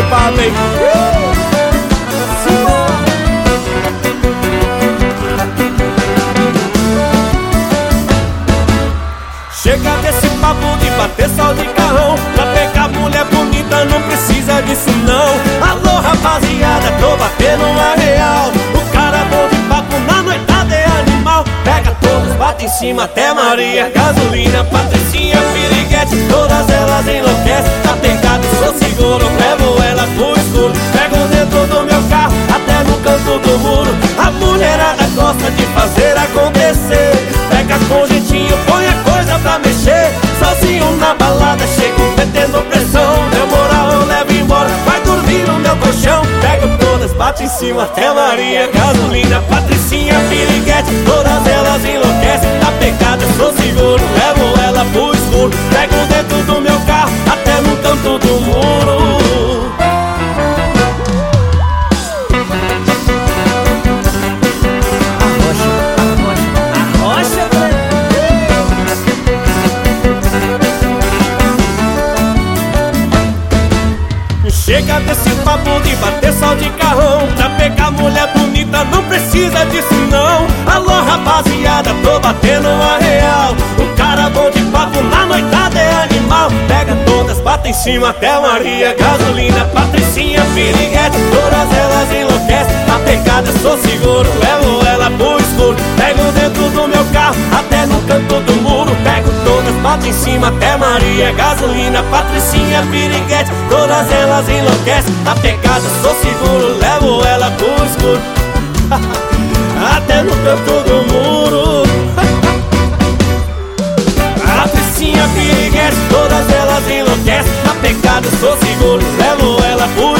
culpado, hein? Chega desse papo de bater só de carrão. Pra pegar mulher bonita não precisa disso não. Alô rapaziada, tô batendo uma real. O cara bom de papo na noitada é animal. Pega todos, bate em cima até Maria. Gasolina, Patricinha, Piriguete, todas elas enlouquecem. Tá pegado, sou seguro, levo ela pro escuro. Pego dentro do meu carro, até no canto do muro. A mulherada gosta de fazer acontecer. Pega com jeitinho, põe a coisa pra mexer. Sozinho na balada, chego metendo pressão. Meu moral eu levo embora, vai dormir no meu colchão. Pego todas, bate em cima até Maria. Gasolina, Patricinha, Piriguete, todas elas enlouquecem. Tá pegada, sou seguro, levo ela pro escuro. Pego dentro do meu carro, até no canto do muro. Chega desse papo de bater só de carrão. Pra pegar mulher bonita não precisa disso não. Alô rapaziada, tô batendo uma real. O cara bom de papo na noitada é animal. Pega todas, bate em cima até Maria. Gasolina, Patricinha, Piriguete, todas elas enlouquecem. A pegada sou seguro, levo ela pro escuro. Pego dentro do meu carro, até no canto do muro. Pego todas, bate em cima até Maria. Gasolina, Patricinha, Piriguete, todas elas enlouquecem. A pegada sou seguro, levo ela pro escuro. Até no canto do muro. Patricinha, Piriguete, todas elas enlouquecem. A pegada sou seguro, levo ela pro